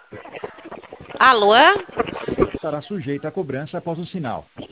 Alô? Estará sujeita à cobrança após o sinal.